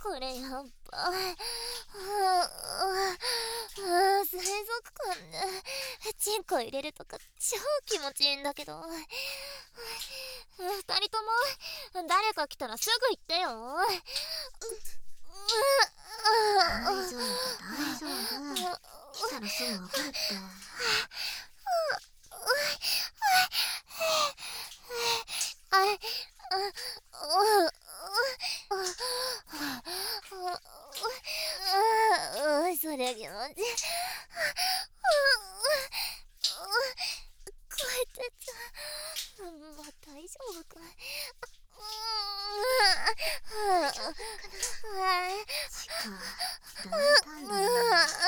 これやっぱ水族館でチンコ入れるとか超気持ちいいんだけど、二人とも誰か来たらすぐ言ってよ。 大丈夫大丈夫、来たらすぐ分かるって。 それ気持ち帰ってちゃう。まあ大丈夫かい。 ちか、抱いたんだね。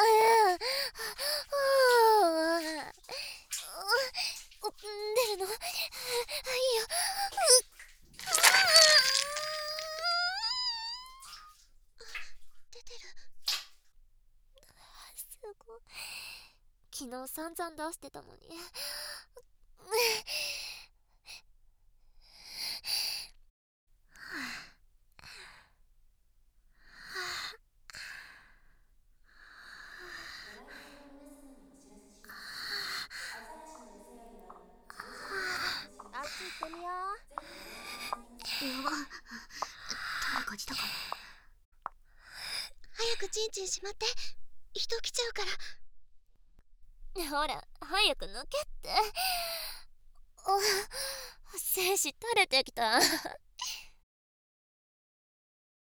出るのいいよ。出てる。すごい。昨日散々出してたのに。 あっち行ってみよう。 やば、誰か来たかも。 早くチンチンしまって、人来ちゃうから。ほら早く抜けって。精子垂れてきた。